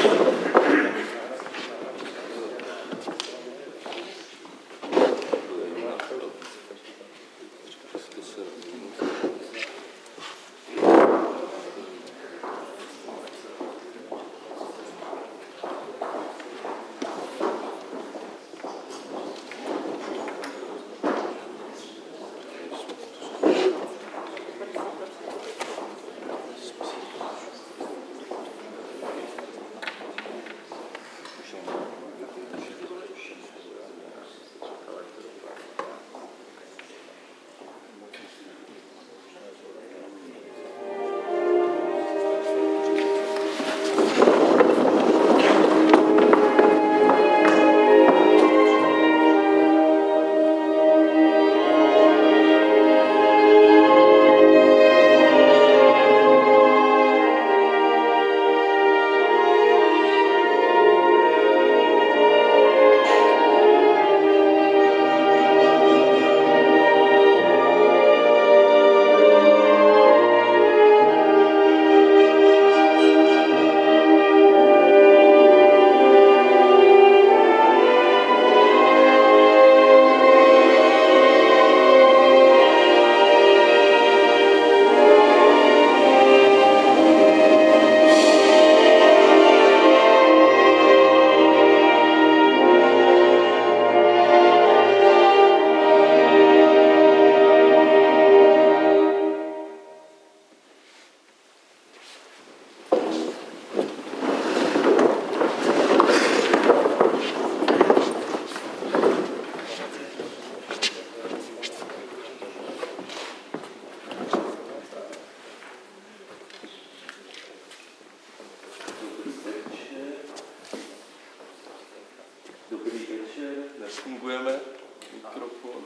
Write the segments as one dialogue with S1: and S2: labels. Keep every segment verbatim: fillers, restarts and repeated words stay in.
S1: Nefungujeme mikrofon.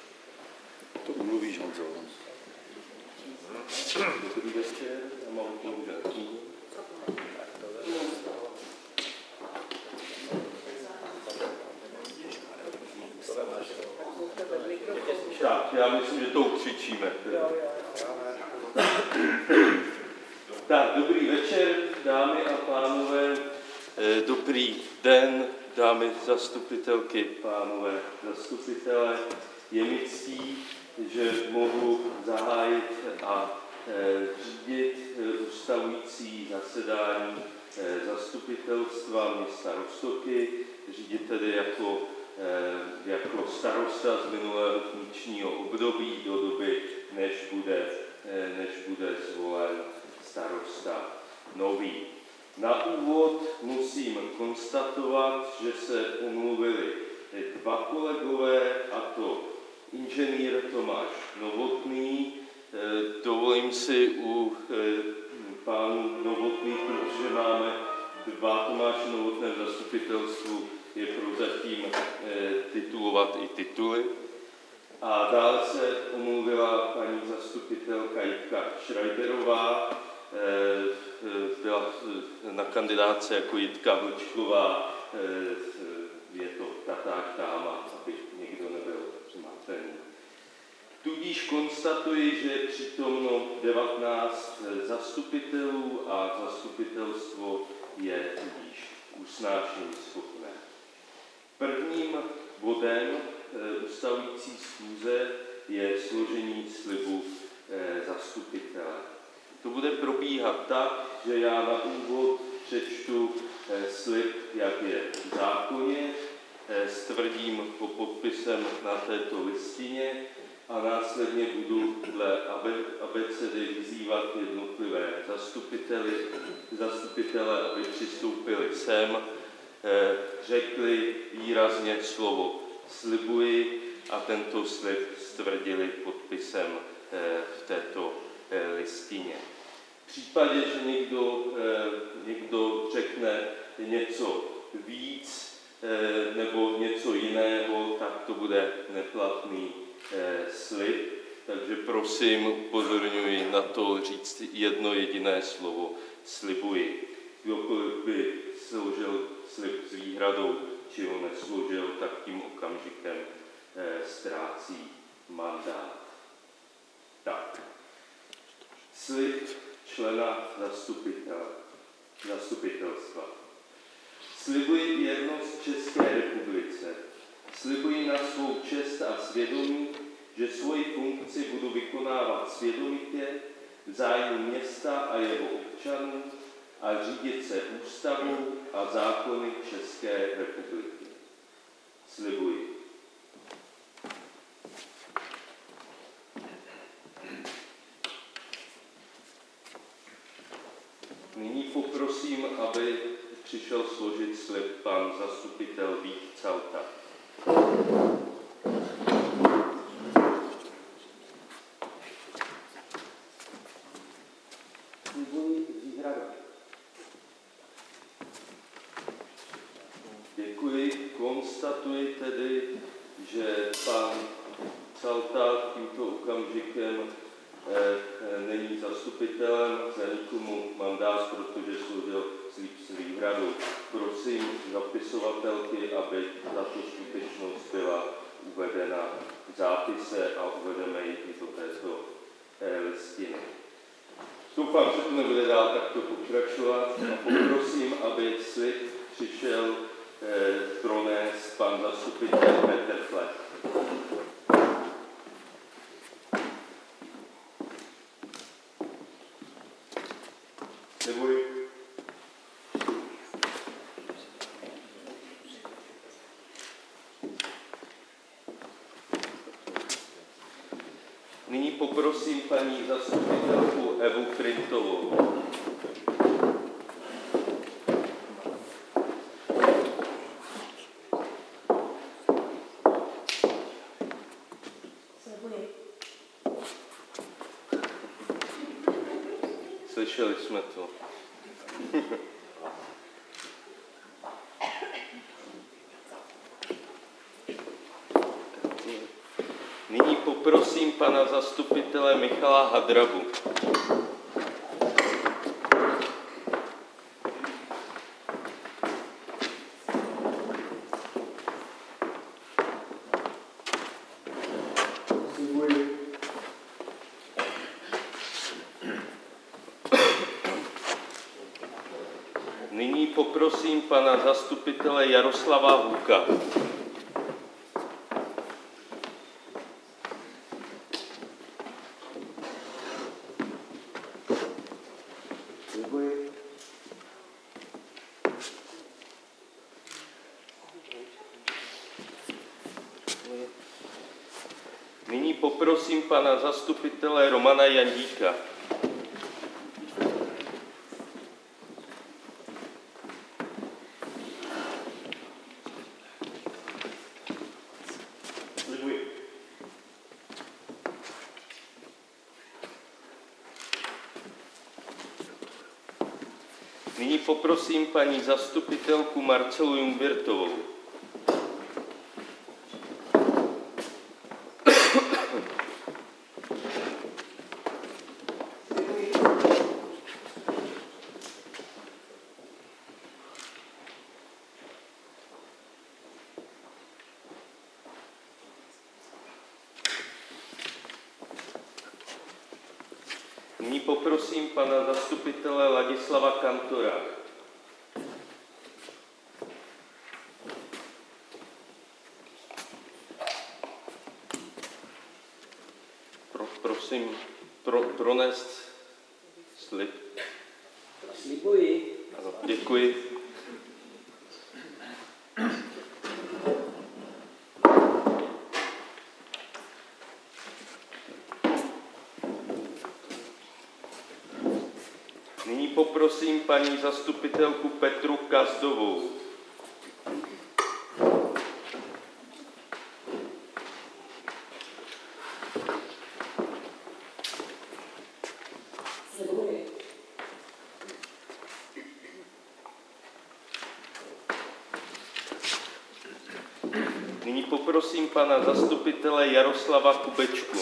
S2: To umluvíš, Honzo.
S1: Dobrý večer, já mám použití. Tak, já myslím, že to ukřičíme. Tak, dobrý večer, dámy a pánové, dobrý den, dámy zastupitelky, pánové zastupitelé. Je mi ctí, že mohu zahájit a e, řídit ustavující zasedání e, zastupitelstva města Roztoky, řídit tedy jako, e, jako starosta z minulého funkčního období do doby, než bude, e, než bude zvolen starosta nový. Na úvod musím konstatovat, že se omluvili dva kolegové, a to inženýr Tomáš Novotný. Dovolím si u pánů Novotných, protože máme dva Tomáše Novotné v zastupitelstvu, je prozatím titulovat i tituly. A dále se omluvila paní zastupitelka Jitka Šrajderová, byla na kandidáce jako Jitka Vlčková, je to tatáž dáma, aby někdo nebyl zmatený. Tudíž konstatuji, že je přítomno devatenáct zastupitelů a zastupitelstvo je tudíž usnášení schopné. Prvním bodem ustavující schůze je složení slibu zastupitele. To bude probíhat tak, že já na úvod přečtu slib, jak je v zákoně, stvrdím po podpisem na této listině a následně budu dle abecedy vyzývat jednotlivé zastupitele, zastupitele, aby přistoupili sem, řekli výrazně slovo slibuji a tento slib stvrdili podpisem v této listině. V případě, že někdo, někdo řekne něco víc nebo něco jiného, tak to bude neplatný slib. Takže prosím, upozorňuji na to říct jedno jediné slovo slibuji. Kdokoliv by složil slib s výhradou, či ho nesložil, tak tím okamžikem ztrácí mandát. Tak. Slib člena zastupitelstva. Slibuji věrnost České republice. Slibuji na svou čest a svědomí, že svoji funkci budu vykonávat svědomitě v zájmu města a jeho občanů a řídit se ústavou a zákony České republiky. Slibuji. Nyní poprosím, aby přišel složit slib pan zastupitel Vít Calta.
S3: Slibuji výhradu.
S1: Děkuji. Konstatuji tedy, že pan Calta tímto okamžikem eh, není zastupitelem, za nikomu mandát, protože složil slib s výhradou. Prosím zapisovatelky, aby tato skutečnost byla uvedena v zápise a uvedeme ji i do této eh, listiny. Doufám, že to nebude dál takto pokračovat a poprosím, aby slib přišel eh, pronést pan zastupitel Petr Flech. Slibuji. Nyní poprosím paní zastupitelku Evu Frintovou.
S4: Slibuji.
S1: Slyšeli jsme to. Nyní poprosím pana zastupitele Michala Hadrabu.
S3: Slibuji.
S1: Nyní poprosím pana zastupitele Jaroslava Huka.
S3: Slibuji.
S1: Nyní poprosím pana zastupitele Romana Jandíka.
S3: Slibuji.
S1: Nyní poprosím paní zastupitelku Marcelu Jungwirthovou. Nyní poprosím pana zastupitele Ladislava Kantora. Pro, prosím, pro, pronést slib.
S3: Slibuji.
S1: Ano, děkuji. Nyní poprosím paní zastupitelku Petru Kazdovou.
S4: Slibuji.
S1: Nyní poprosím pana zastupitele Jaroslava Kubečku.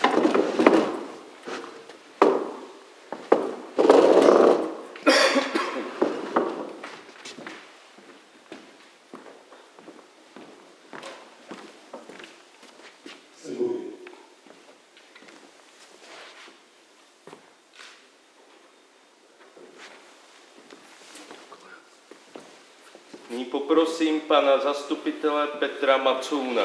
S3: Slibuji.
S1: Nyní poprosím pana zastupitele Petra Macouna.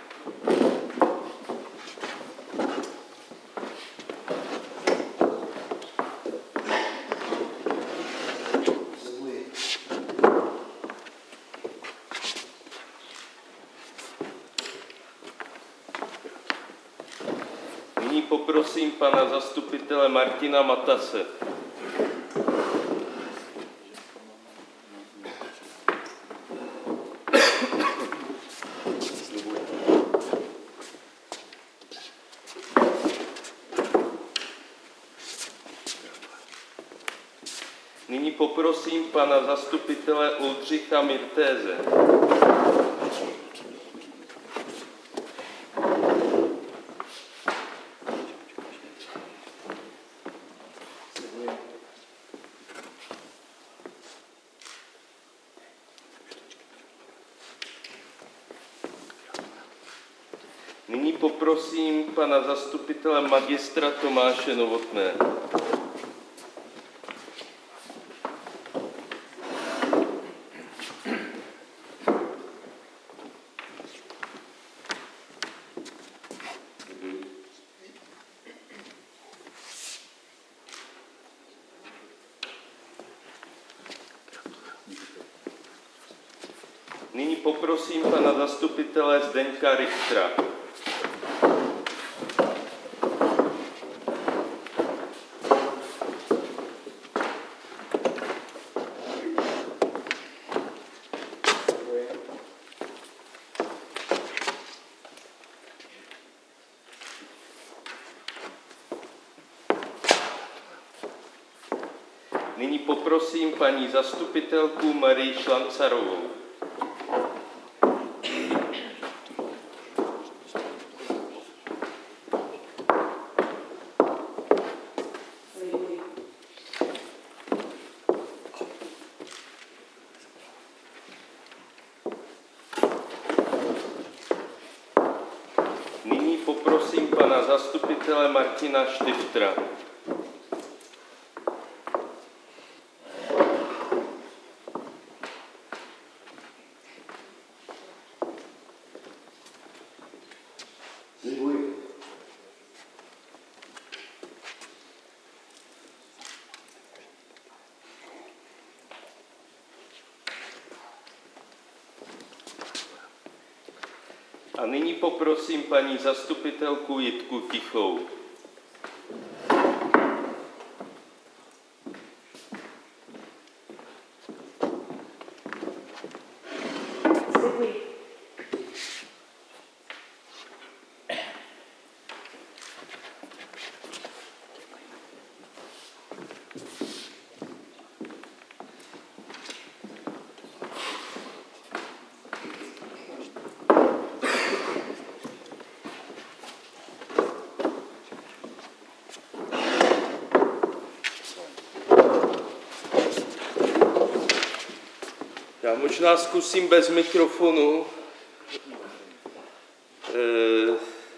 S3: Slibuji.
S1: Nyní poprosím pana zastupitele Martina Matase.
S2: Slibuji.
S1: Nyní poprosím pana zastupitele Oldřicha Mirtéze.
S3: Slibuji.
S1: Nyní poprosím pana zastupitele magistra Tomáše Novotné. Nyní poprosím pana zastupitele Zdeňka Richtera.
S3: Slibuji.
S1: Nyní poprosím paní zastupitelku Marii Šlancarovou.
S4: Slibuji.
S1: Nyní poprosím pana zastupitele Martina Štiftra.
S3: Slibuji.
S1: A nyní poprosím paní zastupitelku Jitku Tichou.
S4: Slibuji.
S1: Já možná zkusím bez mikrofonu. E,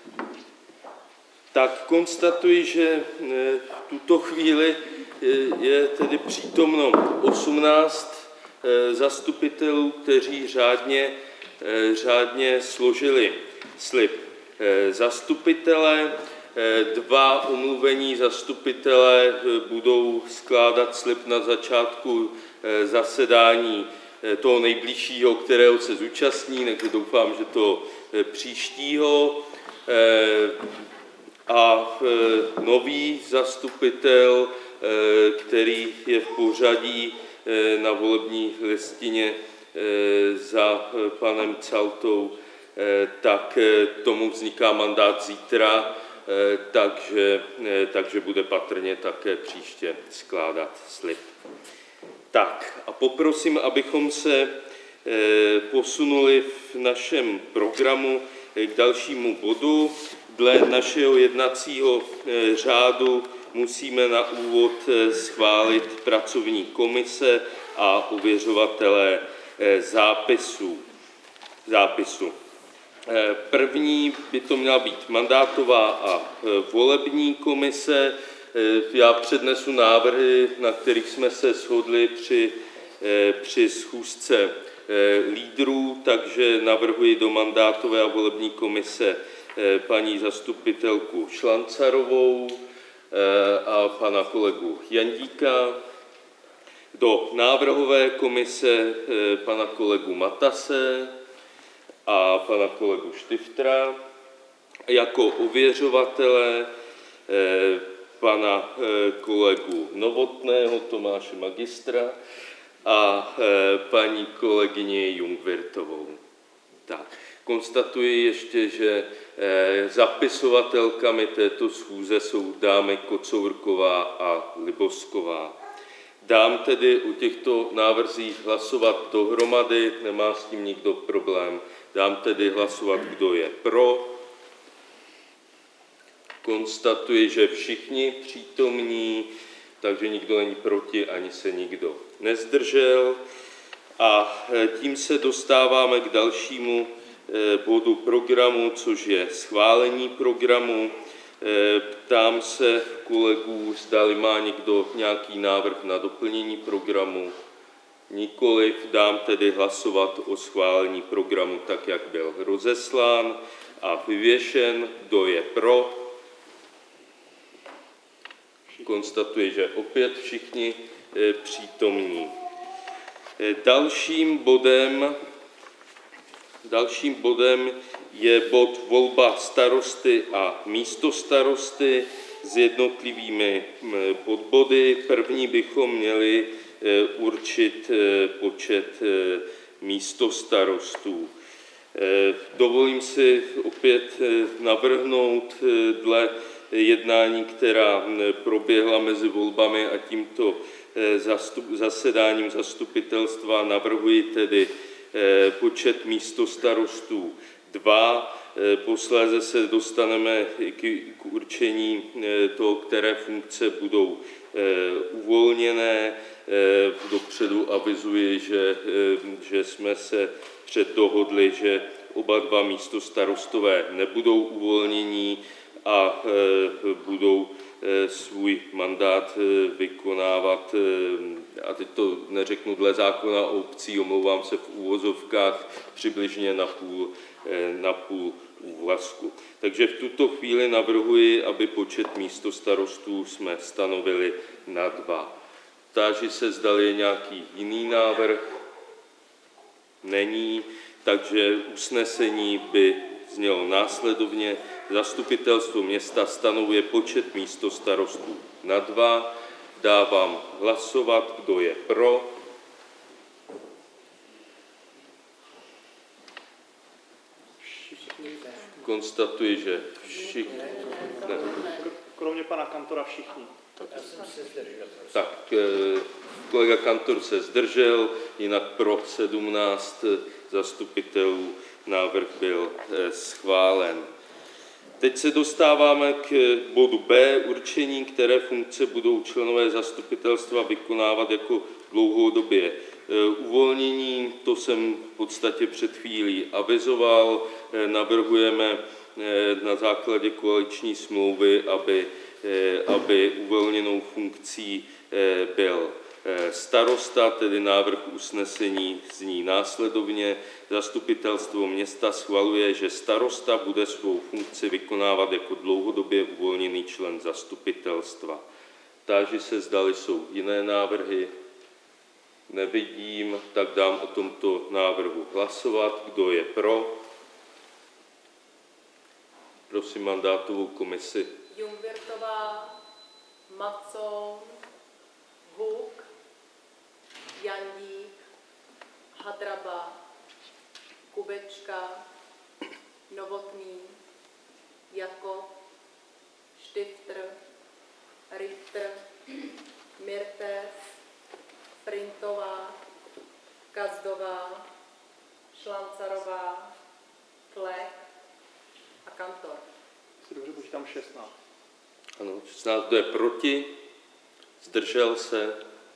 S1: tak konstatuji, že e, v tuto chvíli e, je tedy přítomno osmnáct e, zastupitelů, kteří řádně, e, řádně složili slib e, zastupitele. E, dva omluvení zastupitelé e, budou skládat slib na začátku e, zasedání toho nejbližšího, kterého se zúčastní, takže doufám, že to příštího. A nový zastupitel, který je v pořadí na volební listině za panem Caltou, tak tomu vzniká mandát zítra, takže, takže bude patrně také příště skládat slib. Tak a poprosím, abychom se posunuli v našem programu k dalšímu bodu. Dle našeho jednacího řádu musíme na úvod schválit pracovní komise a ověřovatele zápisů. zápisu. První by to měla být mandátová a volební komise. Já přednesu návrhy, na kterých jsme se shodli při, při schůzce lídrů, takže navrhuji do mandátové a volební komise paní zastupitelku Šlancarovou a pana kolegu Jandíka, do návrhové komise pana kolegu Matase a pana kolegu Štiftra, jako ověřovatele pana kolegu Novotného, Tomáše Magistra a paní kolegyni Jungwirthovou. Tak. Konstatuji ještě, že zapisovatelkami této schůze jsou dámy Kocourková a Libosková. Dám tedy o těchto návrzích hlasovat dohromady, nemá s tím nikdo problém. Dám tedy hlasovat, kdo je pro. Konstatuji, že všichni přítomní, takže nikdo není proti, ani se nikdo nezdržel. A tím se dostáváme k dalšímu bodu programu, což je schválení programu. Ptám se kolegů, zdali má někdo nějaký návrh na doplnění programu. Nikoliv, dám tedy hlasovat o schválení programu tak, jak byl rozeslán a vyvěšen. Kdo je pro? Konstatuji, že opět všichni přítomní. Dalším bodem, dalším bodem je bod volba starosty a místostarosty s jednotlivými podbody. První bychom měli určit počet místostarostů. Dovolím si opět navrhnout dle jednání, která proběhla mezi volbami a tímto zasedáním zastupitelstva, navrhuji tedy počet místostarostů dva. Posléze se dostaneme k určení toho, které funkce budou uvolněné. Dopředu avizuji, že, že jsme se předdohodli, že oba dva místostarostové nebudou uvolnění a budou svůj mandát vykonávat, a teď to neřeknu dle zákona o obcí, omlouvám se, v úvozovkách přibližně na půl, na půl úvazku. Takže v tuto chvíli navrhuji, aby počet místostarostů jsme stanovili na dva. Táži se, zdali je nějaký jiný návrh. Není, takže usnesení by znělo následovně. Zastupitelstvo města stanovuje počet místostarostů na dva. Dávám hlasovat, kdo je pro. Konstatuji, že všichni. Ne.
S5: Kromě pana Kantora všichni.
S1: Tak, kolega Kantor se zdržel, jinak pro sedmnáct zastupitelů návrh byl schválen. Teď se dostáváme k bodu B, určení, které funkce budou členové zastupitelstva vykonávat jako dlouhodobě uvolnění. To jsem v podstatě před chvílí avizoval. Navrhujeme na základě koaliční smlouvy, aby, aby uvolněnou funkcí byl starosta, tedy návrh usnesení zní následovně. Zastupitelstvo města schvaluje, že starosta bude svou funkci vykonávat jako dlouhodobě uvolněný člen zastupitelstva. Táži se, zdali jsou jiné návrhy. Nevidím, tak dám o tomto návrhu hlasovat. Kdo je pro? Prosím mandátovou komisi.
S4: Jungwirthová, Macoun, Huk, Jandík, Hadraba, Kubečka, Novotný, Jakob, Štiftr, Richter, Mirtes, Printová, Kazdová, Šlancarová, Flek a Kantor.
S5: Si dobře počítám šestnáct.
S1: Ano, šestnáct, kdo je proti? Zdržel se?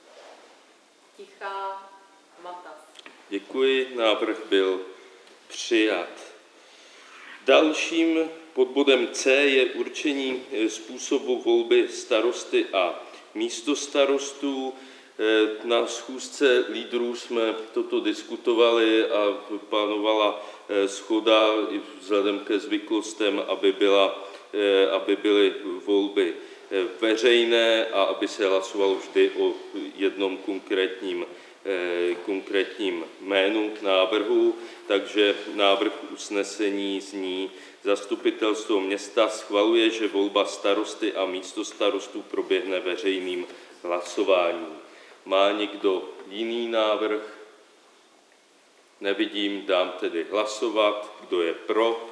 S4: Tichá, Matas.
S1: Děkuji, návrh byl přijat. Dalším podbodem C je určení způsobu volby starosty a místostarostů. Na schůzce lídrů jsme toto diskutovali a plánovala shoda i vzhledem ke zvyklostem, aby, byla, aby byly volby veřejné a aby se hlasovalo vždy o jednom konkrétním, konkrétním jménu návrhu. Takže návrh usnesení zní: Zastupitelstvo města schvaluje, že volba starosty a místostarostů proběhne veřejným hlasováním. Má někdo jiný návrh? Nevidím, dám tedy hlasovat. Kdo je pro?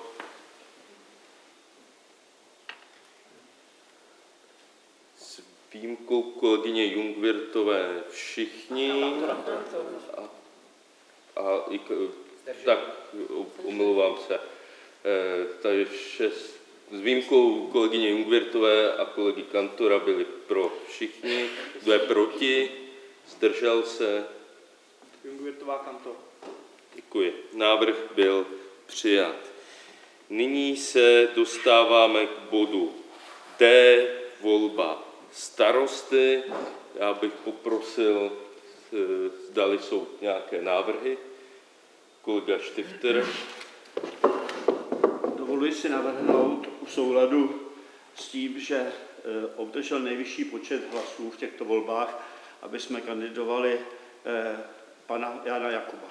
S1: S výjimkou kolegyně Jungwirthové všichni. A, a i, tak omlouvám se. E, takže šest, s výjimkou kolegyně Jungwirthové a kolegy Kantora byli pro všichni. Kdo je proti? Zdržel se?
S5: Jungwirthová, Kantor.
S1: Děkuji. Návrh byl přijat. Nyní se dostáváme k bodu D, volba starosty. Já bych poprosil, zdali jsou nějaké návrhy. Kolega Štifter.
S2: Dovoluji si navrhnout v souladu s tím, že obdržel nejvyšší počet hlasů v těchto volbách, aby jsme kandidovali pana Jana Jakuba.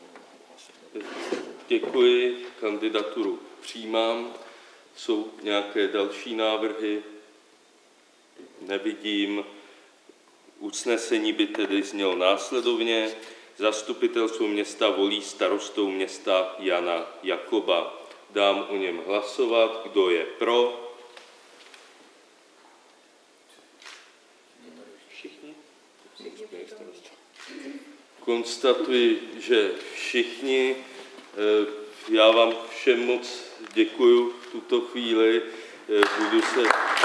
S1: Děkuji, kandidaturu přijímám. Jsou nějaké další návrhy? Nevidím. Usnesení by tedy znělo následovně. Zastupitelstvo města volí starostou města Jana Jakoba. Dám o něm hlasovat. Kdo je pro?
S5: Všichni.
S1: Konstatuji, že všichni. Já vám všem moc děkuju v tuto chvíli. Budu se...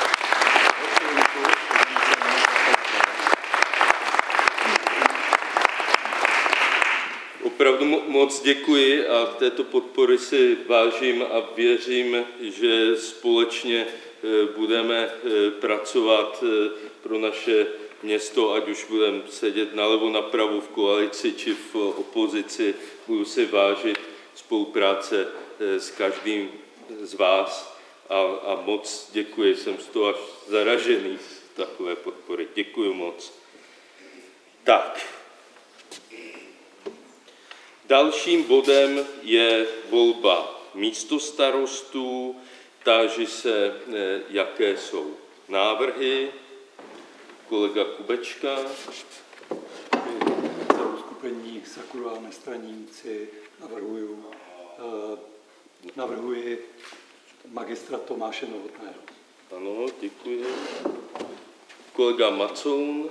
S1: Opravdu moc děkuji a této podpory si vážím a věřím, že společně budeme pracovat pro naše město, ať už budeme sedět nalevo napravo v koalici či v opozici. Budu si vážit spolupráce s každým z vás a, a moc děkuji. Jsem z toho až zaražený z takové podpory. Děkuji moc. Tak. Dalším bodem je volba místostarostů. Táži se, jaké jsou návrhy. Kolega Kubečka.
S6: Za uskupení Sakura Nestraníci navrhuju, eh, navrhuji magistra Tomáše Novotného.
S1: Ano, děkuji. Kolega Macoun.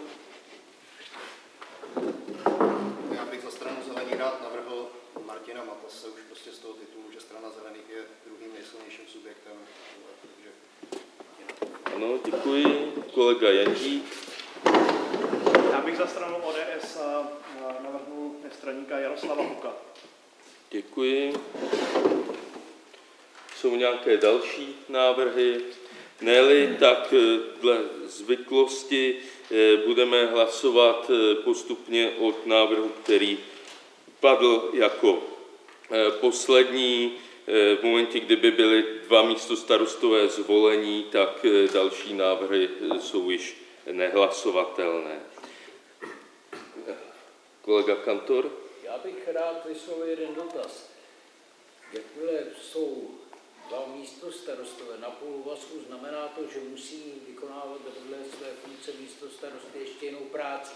S3: Já bych za stranu Zelený rád navrhl Martina Matase, už prostě z toho titulu, že strana Zelených je druhým nejsilnějším subjektem. Takže
S1: Ano, děkuji. Kolega Jandík.
S5: Já bych za stranu O D S navrhnul nestraníka Jaroslava Huka.
S1: Děkuji. Jsou nějaké další návrhy? Ne-li, tak dle zvyklosti budeme hlasovat postupně od návrhu, který padl jako poslední. V momentě, kdyby byly dva místostarostové zvolení, tak další návrhy jsou již nehlasovatelné. Kolega Kantor?
S7: Já bych rád vyslovil jeden dotaz. Jakmile jsou dva místostarostové na půl úvazku, znamená to, že musí vykonávat vedle své funkce místostarosty ještě jinou práci.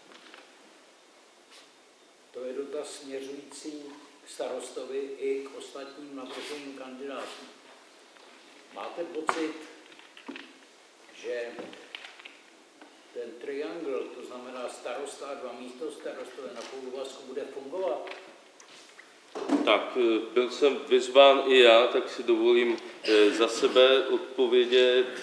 S7: To je dotaz směřující k starostovi i k ostatním navrženým kandidátům. Máte pocit, že ten triangle, to znamená starosta a dva místostarostové na půl úvazku, bude fungovat?
S1: Tak, byl jsem vyzván i já, tak si dovolím za sebe odpovědět.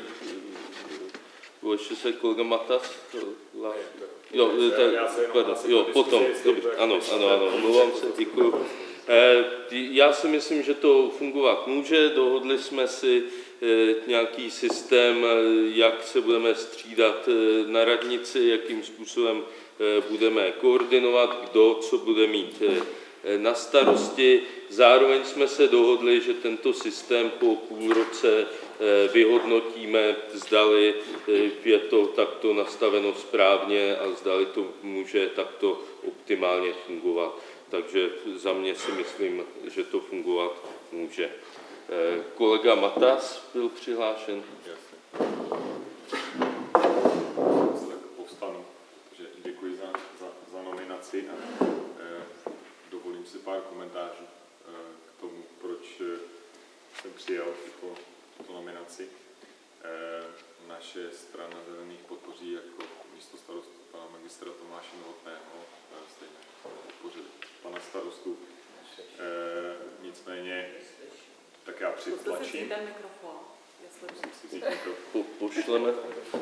S1: Ještě se kolega Matas? Jo, tak, jo, potom, dobře, ano, ano, ano, omlouvám se, děkuju. Já si myslím, že to fungovat může, dohodli jsme si nějaký systém, jak se budeme střídat na radnici, jakým způsobem budeme koordinovat, kdo co bude mít na starosti. Zároveň jsme se dohodli, že tento systém po půl roce vyhodnotíme, zdali je to takto nastaveno správně a zdali to může takto optimálně fungovat. Takže za mě si myslím, že to fungovat může. Kolega Matas byl přihlášen.
S8: Jasně. Tak povstanu, protože děkuji za, za, za nominaci a eh, dovolím si pár komentářů eh, k tomu, proč eh, jsem přijal tuto, tuto nominaci. Eh, naše strana Zelených podpoří jako místo starostu pana magistra Tomáše Novotného, eh, stejně podpořili pana starostu. Eh, nicméně tak já přitlačím.
S4: ten mikrofon, jestli
S1: Po, pošleme.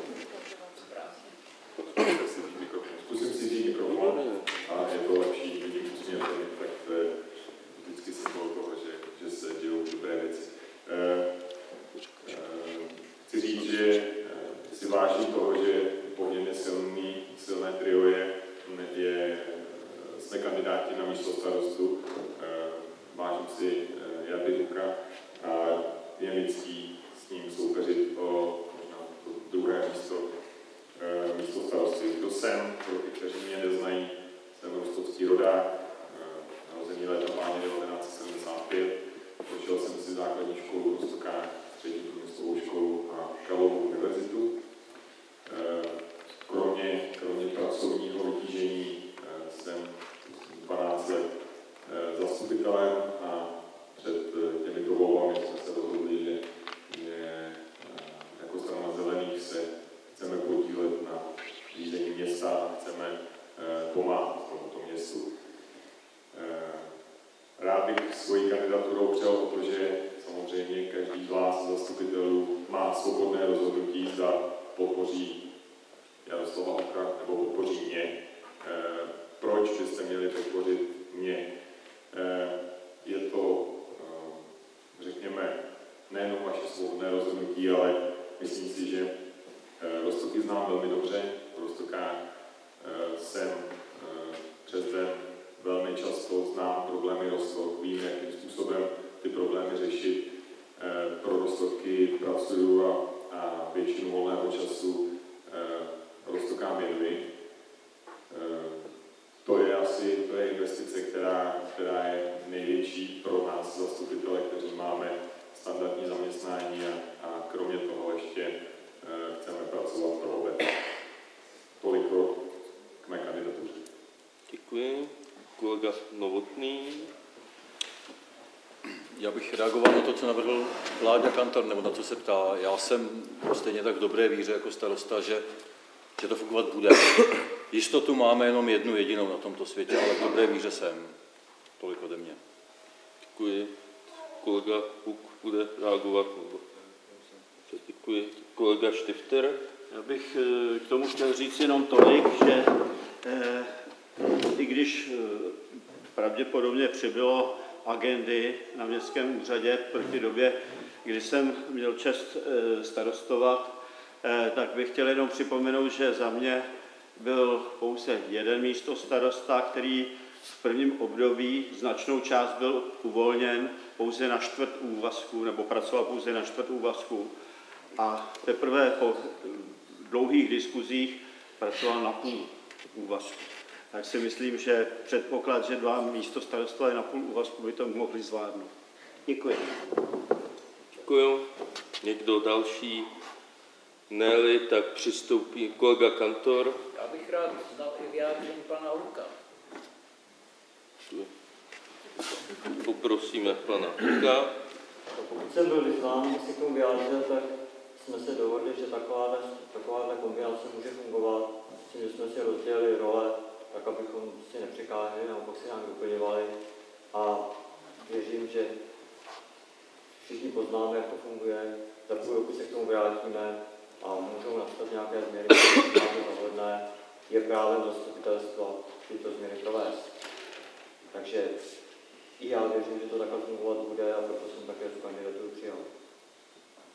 S8: Zkusím si vzít mikrofon a je to lepší, vidím úsměv, tak to je vždycky symbol toho, že, že se dějou dobré věci. E, e, chci říct, že si vážím toho, že poměrně silný, silné trio je, je jsme kandidáti na místo starostu. E, vážím si Jardy Huka a je mi ctí s ním soupeřit o možná to druhé místo, e, místo starosty. Kdo jsem, pro ty, kteří mě neznají, jsem rostovský rodák, e, narozený léta páně devatenáct set sedmdesát pět, prošel jsem si základní školu v Rostokách, střední průmyslovou školu a Karlovu univerzitu. E, kromě, kromě pracovního vytížení e, jsem dvanáct let e, zastupitelem a před těmito volbami jsme se rozhodli, že, že jako strana Zelených se chceme podílet na řízení města a chceme pomáhat tomuto městu. Rád bych svoji kandidaturou přijal, protože samozřejmě každý z vás zastupitelů má svobodné rozhodnutí, zda podpoří Jaroslava Huka nebo podpoří mě. Proč byste měli podpořit mě? Je to, řekněme, nejenom vaše svobodné rozhodnutí, ale myslím si, že Roztoky znám velmi dobře. V Roztokách jsem přes den velmi často znám problémy Roztok, vím, jakým způsobem ty problémy řešit. Pro Roztoky pracuju a, a většinu volného času Roztokám věnuji. To je asi to je investice, která, která je největší pro nás zastupitele, kteří máme standardní zaměstnání a, a kromě toho ještě e, chceme pracovat pro obec. Toliko k mé kandidatuře.
S1: Děkuji. Kolega Novotný.
S6: Já bych reagoval na to, co navrhl Láďa Kantor, nebo na co se ptá. Já jsem stejně tak v dobré víře jako starosta, že, že to fungovat bude. Jistotu máme jenom jednu jedinou na tomto světě, ale v dobré víře jsem. Tolik ode mě.
S1: Děkuji. Kolega Huk bude reagovat. Děkuji. Kolega Štifter.
S2: Já bych k tomu chtěl říct jenom tolik, že eh, i když eh, pravděpodobně přibylo agendy na městském úřadě proti době, kdy jsem měl čest eh, starostovat, eh, tak bych chtěl jenom připomenout, že za mě byl pouze jeden místo starosta, který v prvním období značnou část byl uvolněn pouze na čtvrt úvazku, nebo pracoval pouze na čtvrt úvazku. A teprve po dlouhých diskuzích pracoval na půl úvazku. Tak si myslím, že předpoklad, že dva místo starostové na půl úvazku by to mohli zvládnout. Děkuji.
S1: Děkuji. Někdo další? Ne-li, tak přistoupí kolega Kantor.
S7: Já bych rád znal i vyjádření pana Huka.
S1: Poprosíme pana Huka.
S9: Pokud jsem byl vyzván, si k tomu vyjádřil, tak jsme se dohodli, že takováhle, takováhle kombinace může fungovat. Myslím, že jsme si rozdělili role, tak abychom si nepřekáželi, naopak si nám doplňovali. A věřím, že všichni poznáme, jak to funguje. Za půl roku se k tomu vrátíme a můžou nastat nějaké změny, které máme zahodné. Je právem zastupitelstva tyto změny provést. Takže i já věřím, že to takhle fungovat bude a proto jsem také tu kandidaturu přijal.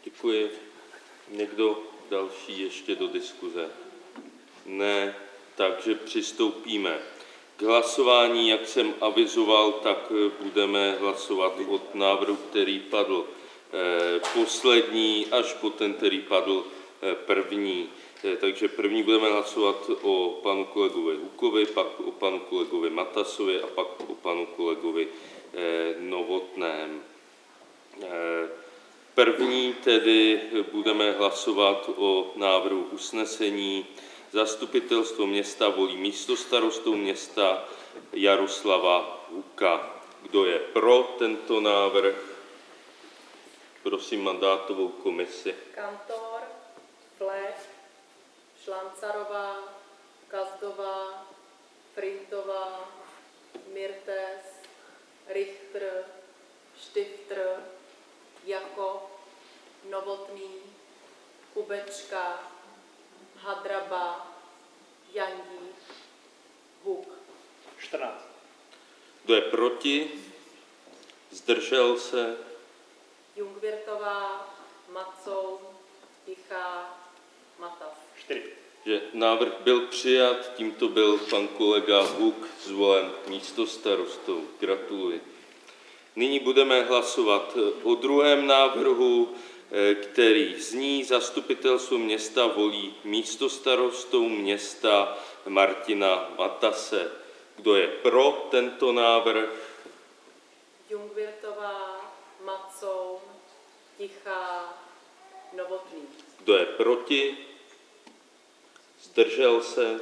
S1: Děkuji. Někdo další ještě do diskuze? Ne, takže přistoupíme k hlasování. Jak jsem avizoval, tak budeme hlasovat od návrhu, který padl eh, poslední, až po ten, který padl eh, první. Eh, takže první budeme hlasovat o panu kolegovi Hukovi, pak o panu kolegovi Matasovi a pak o panu kolegovi eh, Novotném. Eh, První tedy budeme hlasovat o návrhu usnesení. Zastupitelstvo města volí místostarostou města Jaroslava Huka. Kdo je pro tento návrh? Prosím mandátovou komisi.
S4: Kantor, Flek, Šlancarová, Kazdová, Frintová, Mirtes, Richter, Štifter, Jakob, Novotný, Kubečka, Hadraba, Jandík, Huk.
S5: čtrnáct.
S1: Kdo je proti? Zdržel se?
S4: Jungwirtová, Macou, Tichá, Matas.
S5: čtyři.
S1: Že návrh byl přijat, tímto byl pan kolega Huk zvolen místostarostou. Gratuluji. Nyní budeme hlasovat o druhém návrhu, který zní: Zastupitelstvo města volí místostarostou města Martina Matase. Kdo je pro tento návrh?
S4: Jungwirtová, Macou, Tichá, Novotný.
S1: Kdo je proti? Zdržel se?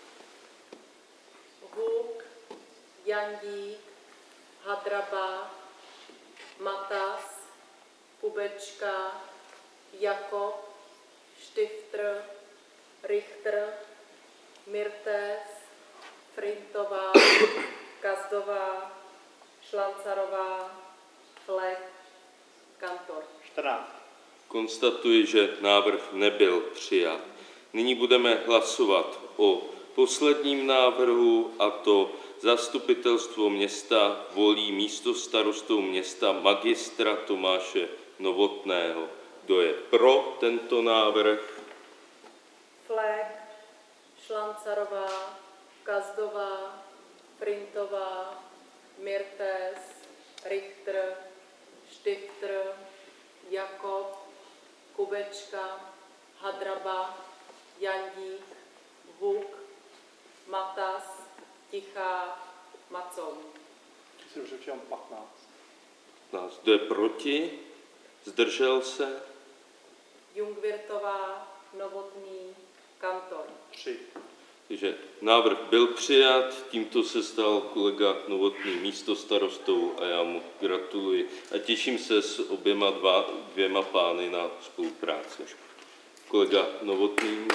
S4: Huk, Jandík, Hadraba, Matas, Kubečka, Jakob, Štifter, Richter, Mirtes, Frintová, Kazdová, Šlancarová, Flek, Kantor.
S5: čtrnáct.
S1: Konstatuji, že návrh nebyl přijat. Nyní budeme hlasovat o posledním návrhu, a to Zastupitelstvo města volí místostarostou města magistra Tomáše Novotného. Kdo je pro tento návrh?
S4: Flek, Šlancarová, Kazdová, Frintová, Mirtes, Richter, Štifter, Jakob, Kubečka, Hadraba, Jandík, Huk, Matas, Tichá, Macou.
S5: Si už řekl patnáct.
S1: Kdo je proti? Zdržel se?
S4: Jungwirtová, Novotný, Kantor.
S5: tři.
S1: Takže návrh byl přijat, tímto se stal kolega Novotný místostarostou a já mu gratuluji. A těším se s oběma dva, dvěma pány na spolupráci. Kolega Novotný.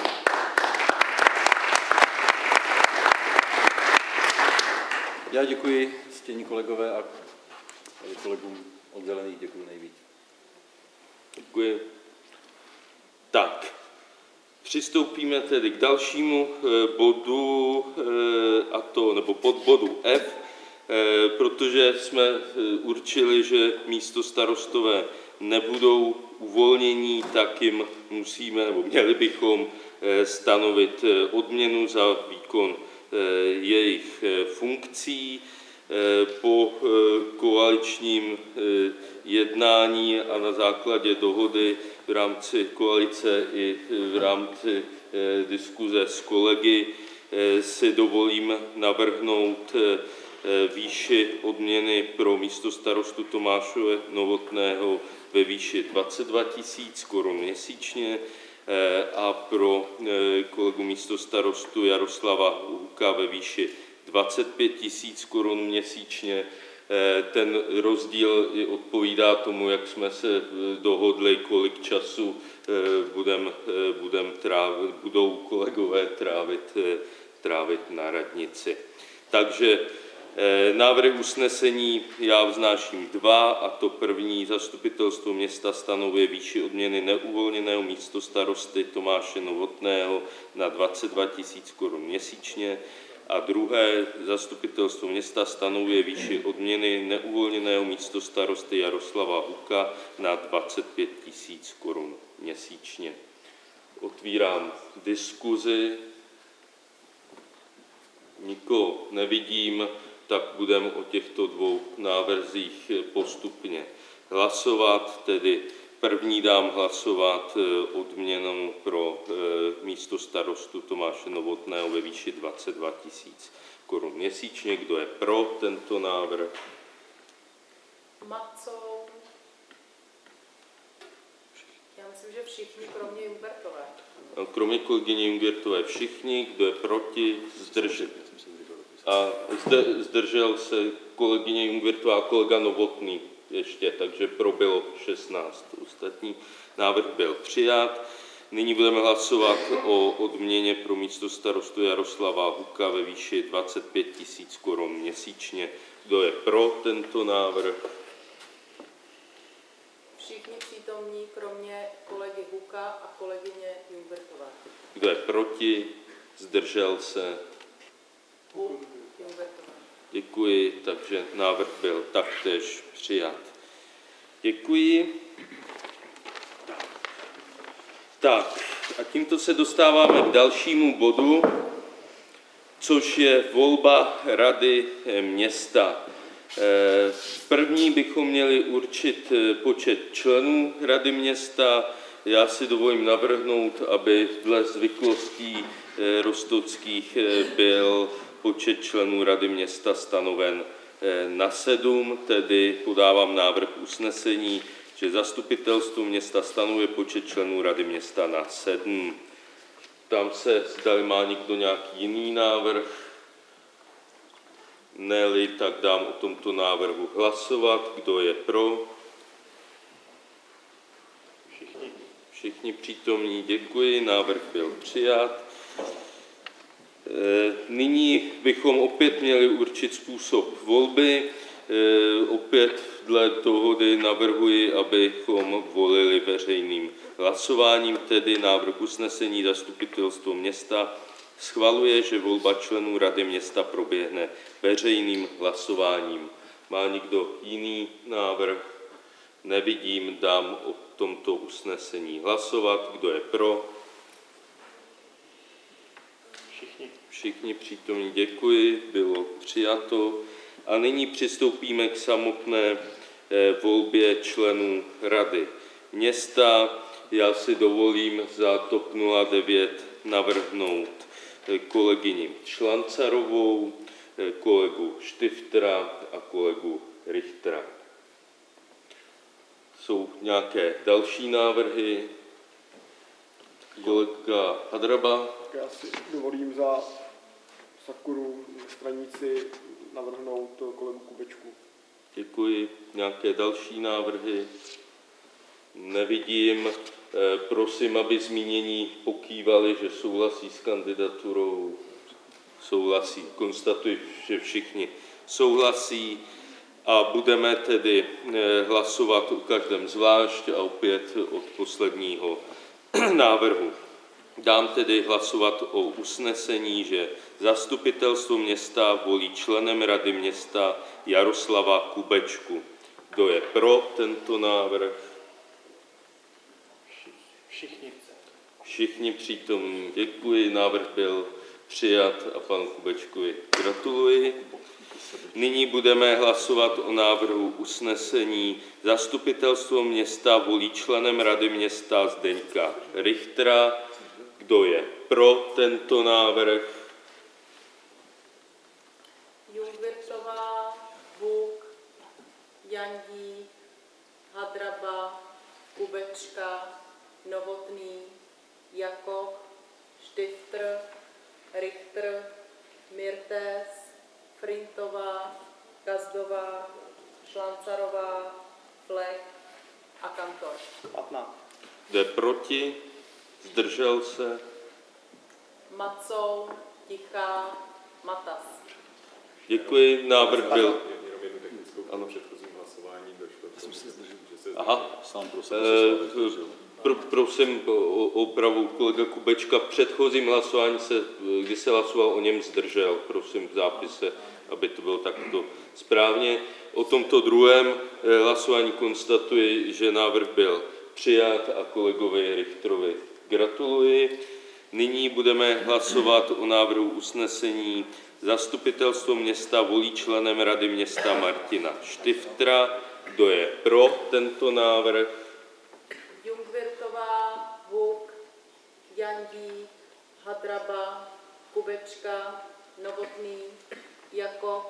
S6: Já děkuji, ctění kolegové, a kolegům od Zelených děkuji nejvíc.
S1: Děkuji. Tak, přistoupíme tedy k dalšímu bodu, a to, nebo podbodu F, protože jsme určili, že místo starostové nebudou uvolnění, tak jim musíme, nebo měli bychom stanovit odměnu za výkon jejich funkcí. Po koaličním jednání a na základě dohody v rámci koalice i v rámci diskuze s kolegy si dovolím navrhnout výši odměny pro místostarostu Tomáše Novotného ve výši dvacet dva tisíc korun měsíčně a pro kolegu místostarostu Jaroslava Huka ve výši dvacet pět tisíc korun měsíčně. Ten rozdíl odpovídá tomu, jak jsme se dohodli, kolik času budem, budem trávit, budou kolegové trávit, trávit na radnici. Takže návrhy usnesení já vznáším dva, a to první: Zastupitelstvo města stanovuje výši odměny neuvolněného místostarosty Tomáše Novotného na dvacet dva tisíc korun měsíčně. A druhé, zastupitelstvo města stanovuje výši odměny neuvolněného místostarosty Jaroslava Huka na dvacet pět tisíc korun měsíčně. Otvírám diskuzi. Nikoho nevidím, tak budeme o těchto dvou návrzích postupně hlasovat. Tedy první dám hlasovat odměnu pro místostarostu Tomáše Novotného ve výši dvacet dva tisíc korun měsíčně. Kdo je pro tento návrh?
S4: Macou. Já myslím, že všichni, kromě Jumbertové.
S1: Kromě kolegyně Jungertové všichni. Kdo je proti? Zdržel. A zde, zdržel se kolegyně Jungertová a kolega Novotný ještě, takže pro bylo šestnáct. Ostatní návrh byl přijat. Nyní budeme hlasovat o odměně pro místostarostu Jaroslava Huka ve výši dvacet pět tisíc korun měsíčně. Kdo je pro tento návrh?
S4: Všichni přítomní, kromě kolegy Huka a kolegyně Jumbertové.
S1: Kdo je proti? Zdržel se?
S4: U Jumbertové.
S1: Děkuji, takže návrh byl taktéž přijat. Děkuji. Tak, a tímto se dostáváme k dalšímu bodu, což je volba rady města. První bychom měli určit počet členů rady města. Já si dovolím navrhnout, aby dle zvyklostí roztockých byl počet členů rady města stanoven na sedm, tedy podávám návrh usnesení, že zastupitelstvo města stanovuje počet členů rady města na sedm. Ptám se, zda má někdo nějaký jiný návrh. Ne-li, tak dám o tomto návrhu hlasovat. Kdo je pro? Všichni. Všichni přítomní, děkuji. Návrh byl přijat. Nyní bychom opět měli určit způsob volby. Opět dle dohody navrhuji, abychom volili veřejným hlasováním, tedy návrh usnesení zastupitelstvo města schvaluje, že volba členů rady města proběhne veřejným hlasováním. Má někdo jiný návrh? Nevidím, dám o tomto usnesení hlasovat. Kdo je pro? Všichni. Všichni přítomní, děkuji, bylo přijato. A nyní přistoupíme k samotné volbě členů rady města. Já si dovolím za TOP nula devět navrhnout kolegyni Šlancarovou, kolegu Štiftra a kolegu Richtera. Jsou nějaké další návrhy? Kolega Hadraba.
S5: Já si dovolím za Sakuru stranici navrhnout kolegu Kubečku.
S1: Děkuji. Nějaké další návrhy? Nevidím. Prosím, aby zmínění pokývali, že souhlasí s kandidaturou. Souhlasí. Konstatuji, že všichni souhlasí a budeme tedy hlasovat o každém zvlášť a opět od posledního návrhu. Dám tedy hlasovat o usnesení, že zastupitelstvo města volí členem rady města Jaroslava Kubečku. Kdo je pro tento návrh?
S5: Všichni.
S1: Všichni přítomní. Děkuji, návrh byl přijat a panu Kubečkovi gratuluji. Nyní budeme hlasovat o návrhu usnesení. Zastupitelstvo města volí členem rady města Zdeňka Richtera. Kdo je pro tento návrh?
S4: Jungwirthová, Vuk, Jandík, Hadraba, Kubečka, Novotný, Jakob, Štifter, Richter, Mirtes, Frintová, Gazdová, Šlancarová, Flek a Kantor.
S5: patnáct.
S1: Jde proti? Zdržel se?
S4: Macou, Tichá, Matas.
S1: Děkuji, návrh byl...
S8: Jenom jednu technickou, ano. V předchozím hlasování došlo k tomu, že se...
S6: Aha, sám pro sebe.
S1: Eh, Pro, prosím o o opravu kolega Kubečka. V předchozím hlasování, se, kdy se hlasoval, o něm zdržel. Prosím v zápise, aby to bylo takto správně. O tomto druhém hlasování konstatuji, že návrh byl přijat a kolegovi Richterovi gratuluji. Nyní budeme hlasovat o návrhu usnesení. Zastupitelstvo města volí členem Rady města Martina Štiftra. Kdo je pro tento návrh?
S4: Jungwirtová, Vuk, Jandík, Hadraba, Kubečka, Novotný, Jakob,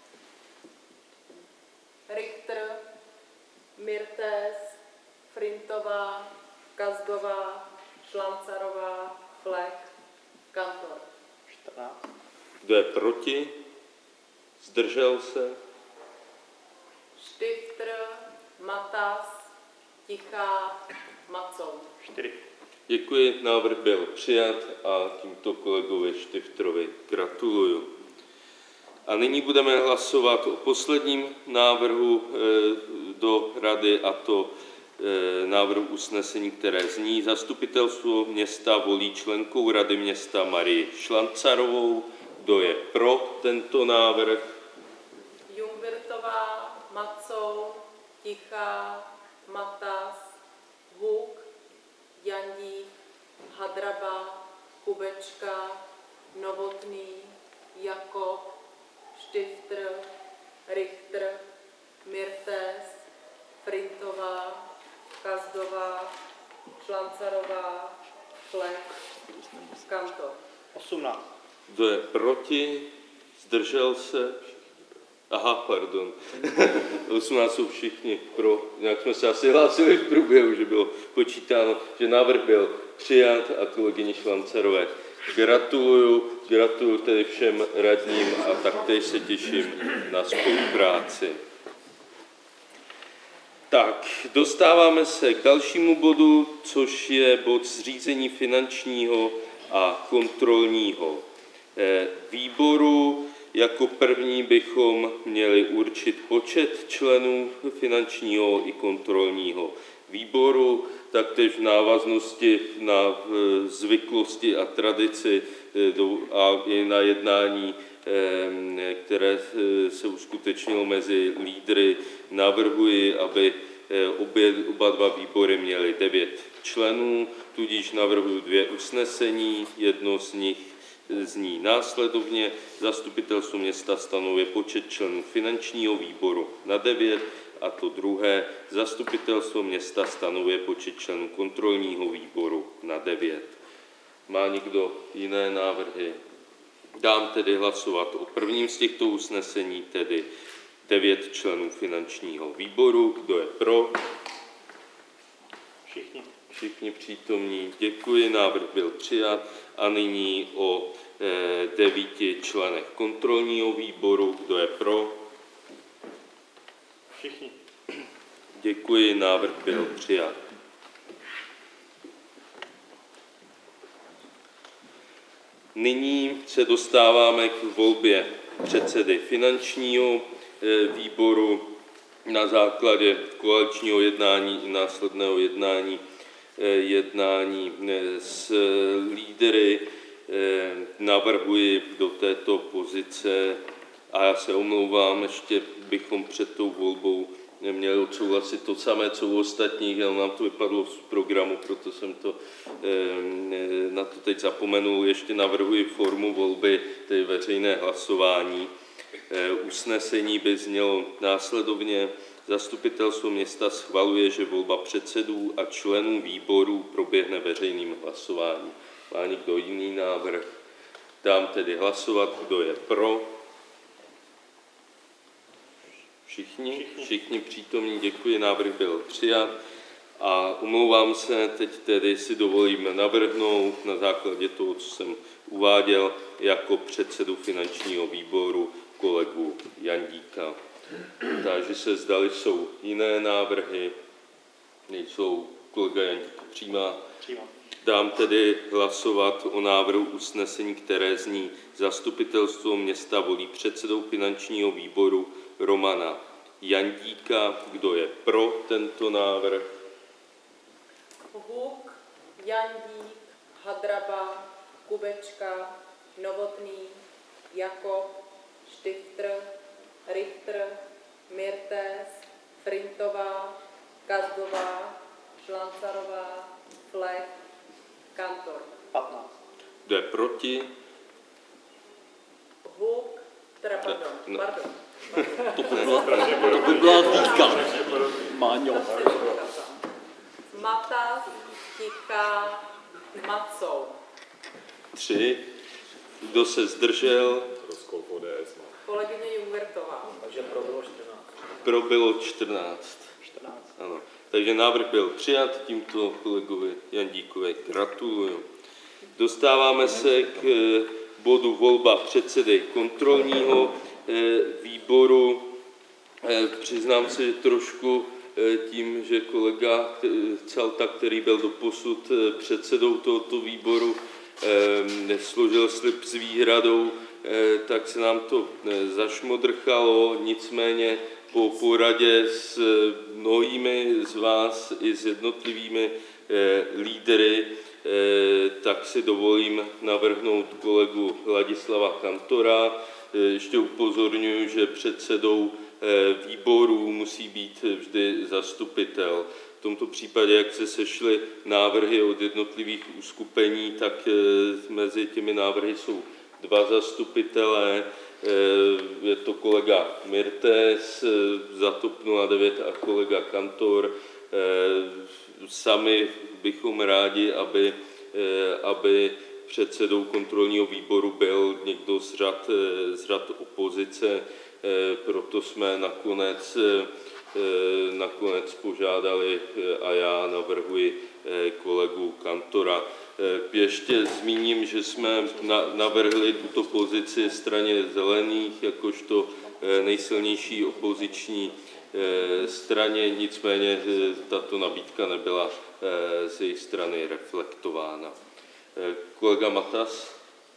S4: Richter, Mirtes, Frintová, Kazdová, Šlancarová, Flek, Kantor.
S5: čtrnáct.
S1: Kdo je proti? Zdržel se?
S4: Štiftr, Matas, Tichá, Macou.
S5: čtyři.
S1: Děkuji, návrh byl přijat a tímto kolegovi Štiftrovi gratuluju. A nyní budeme hlasovat o posledním návrhu do rady, a to návrhu usnesení, které zní: Zastupitelstvo města volí členkou Rady města Marii Šlancarovou. Kdo je pro tento návrh?
S4: Jungwirtová, Macou, Tichá, Matas, Vuk, Jandík, Hadraba, Kubečka, Novotný, Jakob, Štiftr, Richter, Mirtes, Frintová, Kazdová, Šlancarová, Flek, Kantor.
S5: osmnáct.
S1: Kdo je proti? Zdržel se? Aha, pardon. osmnáct jsou všichni pro. Nějak jsme se asi hlásili v průběhu, že bylo počítáno, že návrh byl přijat a kolegyni Šlancarové gratuluju. Gratuluju tedy všem radním a taktéž se těším na spolupráci. Tak, dostáváme se k dalšímu bodu, což je bod zřízení finančního a kontrolního výboru. Jako první bychom měli určit počet členů finančního i kontrolního výboru, taktéž v návaznosti na zvyklosti a tradici a i na jednání, které se uskutečnilo mezi lídry, navrhuji, aby obě, oba dva výbory měly devět členů, tudíž navrhuji dvě usnesení, jedno z nich zní následovně: Zastupitelstvo města stanovuje počet členů finančního výboru na devět, a to druhé: Zastupitelstvo města stanovuje počet členů kontrolního výboru na devět. Má někdo jiné návrhy? Dám tedy hlasovat o prvním z těchto usnesení, tedy devět členů finančního výboru. Kdo je pro?
S5: Všichni.
S1: Všichni přítomní. Děkuji, návrh byl přijat. A nyní o e, devíti členech kontrolního výboru. Kdo je pro?
S5: Všichni.
S1: Děkuji, návrh byl přijat. Nyní se dostáváme k volbě předsedy finančního výboru. Na základě koaličního jednání i následného jednání, jednání s lídry navrhuji do této pozice, a já se omlouvám, ještě bychom před tou volbou měli odsouhlasit to samé, co u ostatních, ale nám to vypadlo z programu, proto jsem to na to teď zapomenul. Ještě navrhuji formu volby, tedy veřejné hlasování. Usnesení by znělo následovně: Zastupitelstvo města schvaluje, že volba předsedů a členů výborů proběhne veřejným hlasováním. Má někdo jiný návrh? Dám tedy hlasovat. Kdo je pro? Všichni? Všichni přítomní, děkuji, návrh byl přijat. A omlouvám se, teď tedy si dovolím navrhnout na základě toho, co jsem uváděl, jako předsedu finančního výboru kolegu Jandíka. Takže se zdali jsou jiné návrhy, nejsou. Kolega Jandík přijímá.
S5: Přijímá.
S1: Dám tedy hlasovat o návrhu usnesení, které zní: Zastupitelstvo města volí předsedou finančního výboru Romana Jandíka. Kdo je pro tento návrh?
S4: Huk, Jandík, Hadraba, Kubečka, Novotný, Jakob, Štifter, Richter, Mirtés, Frintová, Kazdová, Šlancarová, Flek, Kantor.
S5: patnáct.
S1: Kdo je proti?
S4: Huk, teda pardon,
S1: Ne, ne.
S4: pardon.
S2: To by byla, to by byla výtka. Máňo.
S4: Matas, Tichá, Macou.
S1: Tři. Kdo se zdržel?
S8: Rozkol v O D S má.
S4: Kolegyně Jungwertová.
S7: Takže pro bylo čtrnáct.
S1: Pro bylo čtrnáct.
S5: čtrnáct.
S1: Ano. Takže návrh byl přijat, tímto kolegovi Jandíkovi gratuluju. Dostáváme se k eh, bodu volba předsedy kontrolního eh, výboru. Eh, Přiznám se, že trošku eh, tím, že kolega eh, Calta, který byl doposud eh, předsedou tohoto výboru, eh, nesložil slib s výhradou, eh, tak se nám to eh, zašmodrchalo, nicméně po poradě s eh, mnohými z vás i s jednotlivými eh, lídry, eh, tak si dovolím navrhnout kolegu Ladislava Kantora. Eh, Ještě upozorňuji, že předsedou eh, výborů musí být vždy zastupitel. V tomto případě, jak se sešly návrhy od jednotlivých uskupení, tak eh, mezi těmi návrhy jsou dva zastupitelé. Eh, Je to kolega Mirtés eh, za TOP nula devět a kolega Kantor. Eh, Sami bychom rádi, aby, eh, aby předsedou kontrolního výboru byl někdo z řad, eh, z řad opozice, eh, proto jsme nakonec, eh, nakonec požádali eh, a já navrhuji eh, kolegu Kantora. Eh, Ještě zmíním, že jsme na- navrhli tuto pozici straně zelených jakožto eh, nejsilnější opoziční eh, straně, nicméně eh, tato nabídka nebyla eh, z jejich strany reflektována. Eh, Kolega Matas?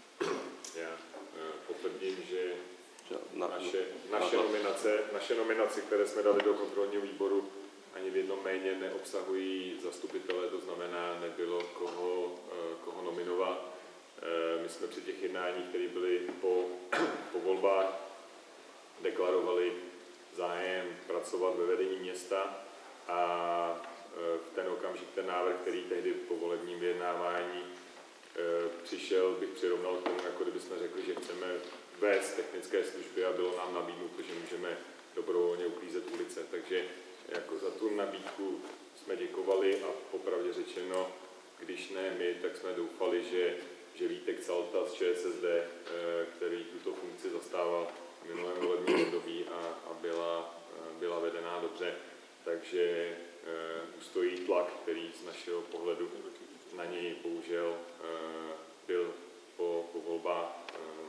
S8: Já eh, potvrdím, že
S1: Na,
S8: naše, naše,
S1: Aha.
S8: nominace, naše nominace, které jsme dali do kontrolního výboru, ani v jednom jméně neobsahují zastupitele, to znamená, nebylo koho, eh, koho nominovat. Eh, My jsme při těch jednáních, které byly po, po volbách, deklarovali zájem pracovat ve vedení města a eh, v ten okamžik ten návrh, který tehdy po volebním vyjednávání eh, přišel, bych přirovnal k tomu, jako kdybychom řekli, že chceme vést technické služby a bylo nám nabídnuto, že můžeme dobrovolně uklízet ulice. Takže jako za tu nabídku jsme děkovali a popravdě řečeno, když ne my, tak jsme doufali, že, že Vítek Calta z ČSSD, eh, který tuto funkci zastával v minulém volebním období a, a byla, eh, byla vedená dobře, takže eh, ustojí tlak, který z našeho pohledu na něj bohužel eh, byl po, po volbách eh,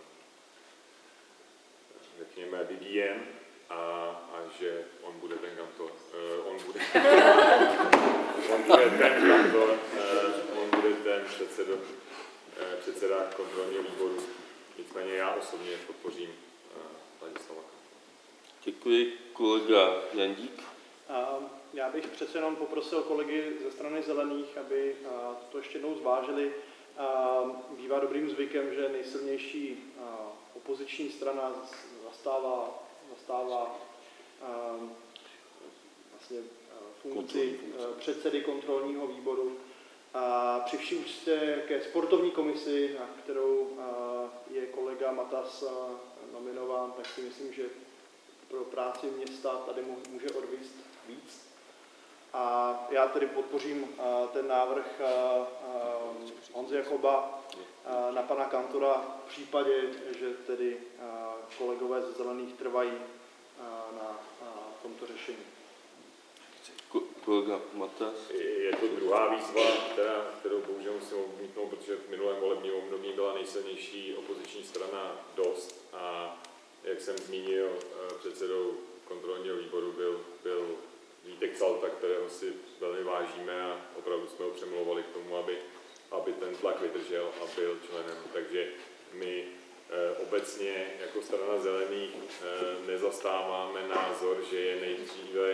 S8: řekněme, vyvíjen a, a že on bude ten kantor. Uh, on, bude, on bude ten kantor, uh, on bude ten předsedo, uh, předseda kontrolního výboru. Nicméně já osobně podpořím uh, Ladislava.
S1: Děkuji. Kolega Jandík?
S5: A já bych přece jenom poprosil kolegy ze strany zelených, aby a, to ještě jednou zvážili. A, bývá dobrým zvykem, že nejsilnější a, opoziční strana zastává, zastává a, vlastně a, funkci a, předsedy kontrolního výboru. A při vší úctě ke sportovní komisi, na kterou a, je kolega Matas a, nominován, tak si myslím, že pro práci města tady může odvíct víc. A já tedy podpořím a, ten návrh a, a, Honzy Jakoba a, na pana Kantora v případě, že tedy a, kolegové ze Zelených trvají a, na a, tomto řešení.
S1: Ko- Kolega Matas?
S8: Je to druhá výzva, která, kterou bohužel musím odmítnout, protože v minulém volebním období byla nejsilnější opoziční strana dost a jak jsem zmínil, předsedou kontrolního výboru byl, byl Vítek Calta, kterého si velmi vážíme a opravdu jsme ho přemlouvali k tomu, aby, aby ten tlak vydržel a byl členem. Takže my eh, obecně jako strana zelených eh, nezastáváme názor, že je nejdříve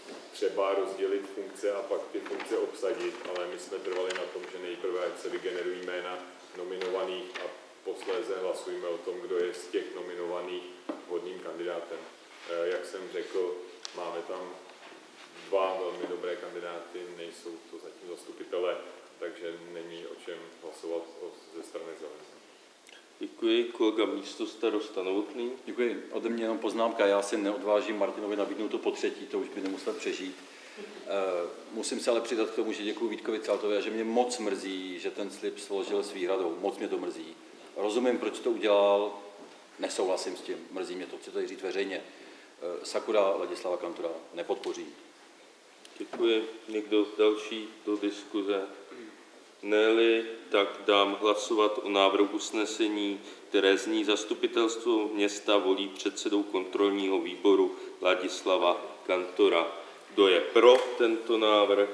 S8: třeba rozdělit funkce a pak ty funkce obsadit, ale my jsme trvali na tom, že nejprve ať se vygenerují jména nominovaných a posléze hlasujeme o tom, kdo je z těch nominovaných vhodným kandidátem. Jak jsem řekl, máme tam dva velmi dobré kandidáty, nejsou to zatím zastupitelé, takže není o čem hlasovat ze strany Zelených.
S1: Děkuji. Kolega místostarosta Novotný.
S6: Děkuji. Ode mě jenom poznámka. Já si neodvážím Martinovi nabídnout to po třetí, to už by nemusel přežít. E, musím se ale přidat k tomu, že děkuji Vítkovi Caltovi a že mě moc mrzí, že ten slib složil s výhradou. Moc mě to mrzí. Rozumím, proč to udělal, nesouhlasím s tím, mrzí mě to, chci to říct veřejně. E, Sakura Ladislava Kantora nepodpoří.
S1: Děkuji. Někdo další do diskuze? Ne-li, tak dám hlasovat o návrhu usnesení, které zní: Zastupitelstvo města volí předsedou kontrolního výboru Ladislava Kantora. Kdo je pro tento návrh?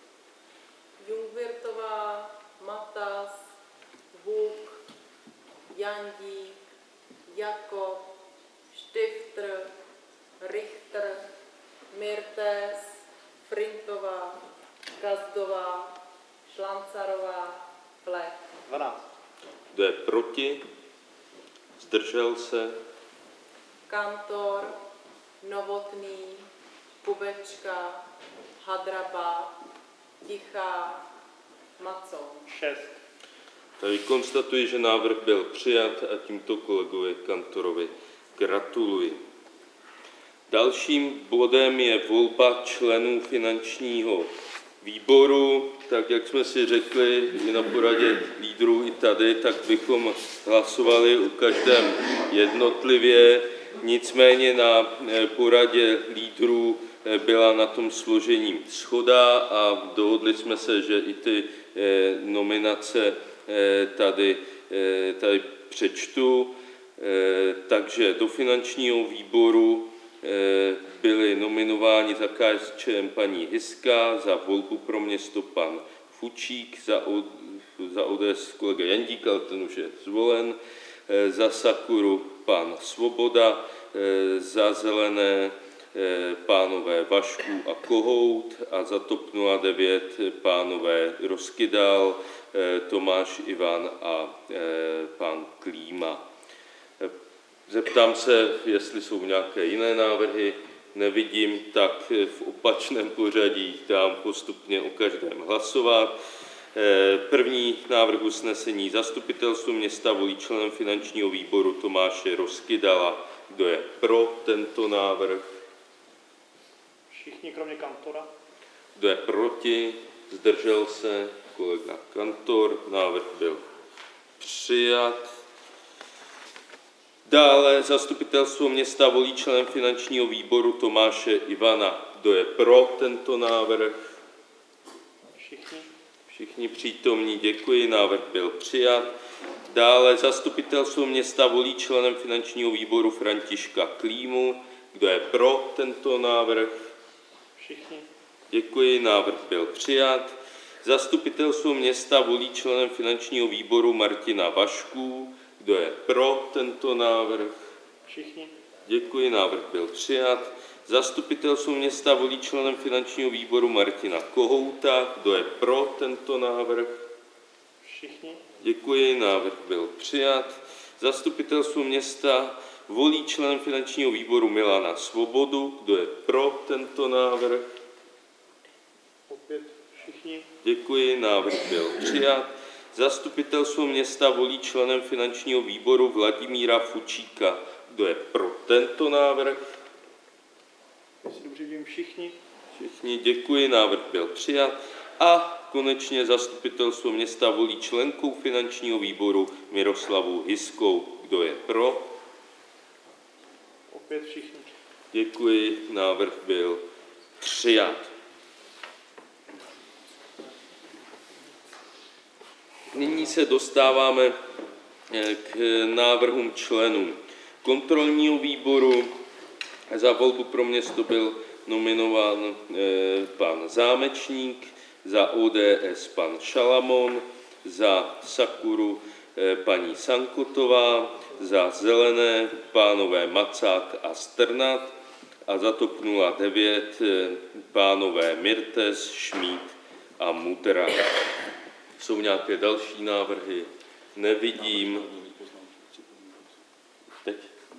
S4: Jungwirtová, Matas, Vuk, Jandík, Jakob, Štifter, Richter, Mirtes, Frintová, Gazdová, Šlancarová, Flek.
S5: dvanáct.
S1: Kdo je proti? Zdržel se?
S4: Kantor, Novotný, Kubečka, Hadraba, Tichá, Macon.
S5: šest.
S1: Tady konstatuji, že návrh byl přijat a tímto kolegovi Kantorovi gratuluji. Dalším bodem je volba členů finančního výboru. Tak jak jsme si řekli i na poradě lídrů i tady, tak bychom hlasovali o každém jednotlivě. Nicméně na poradě lídrů byla na tom složení shoda a dohodli jsme se, že i ty nominace tady, tady přečtu. Takže do finančního výboru byli nominováni za K S Č M paní Hiska, za volbu pro město pan Fučík, za, o, za O D S kolega Jandík, ale ten už je zvolen, za Sakuru pan Svoboda, za Zelené pánové Vašku a Kohout a za T O P nula devět pánové Rozkydal, Tomáš Ivan a pán Klíma. Zeptám se, jestli jsou nějaké jiné návrhy. Nevidím, tak v opačném pořadí dám postupně o každém hlasovat. První návrh usnesení: Zastupitelstvo města volí členem finančního výboru Tomáše Rozkydala. Kdo je pro tento návrh?
S5: Všichni kromě Kantora.
S1: Kdo je proti? Zdržel se kolega Kantor. Návrh byl přijat. Dále zastupitelstvo města volí členem finančního výboru Tomáše Ivana. Kdo je pro tento návrh?
S5: Všichni.
S1: Všichni přítomní, děkuji, návrh byl přijat. Dále zastupitelstvo města volí členem finančního výboru Františka Klímu. Kdo je pro tento návrh?
S5: Všichni.
S1: Děkuji, návrh byl přijat. Zastupitelstvo města volí členem finančního výboru Martina Vašku. Kdo je pro tento návrh?
S5: Všichni.
S1: Děkuji, návrh byl přijat. Zastupitelstvo města volí členem finančního výboru Martina Kohouta. Kdo je pro tento návrh?
S5: Všichni.
S1: Děkuji, návrh byl přijat. Zastupitelstvo města volí členem finančního výboru Milana Svobodu. Kdo je pro tento návrh?
S5: Opět všichni.
S1: Děkuji, návrh byl přijat. Zastupitelstvo města volí členem finančního výboru Vladimíra Fučíka. Kdo je pro tento návrh?
S5: Jestli dobře vím, všichni.
S1: Všichni, děkuji, návrh byl přijat. A konečně zastupitelstvo města volí členkou finančního výboru Miroslavu Hiskou. Kdo je pro?
S5: Opět všichni.
S1: Děkuji, návrh byl přijat. Nyní se dostáváme k návrhům členů kontrolního výboru. Za volbu pro město byl nominován pan Zámečník, za O D S pan Šalamon, za Sakuru paní Sankotová, za Zelené pánové Macák a Strnad a za T O P nula devět pánové Mirtes, Šmíd a Mudra. Jsou nějaké další návrhy? Nevidím. Teď?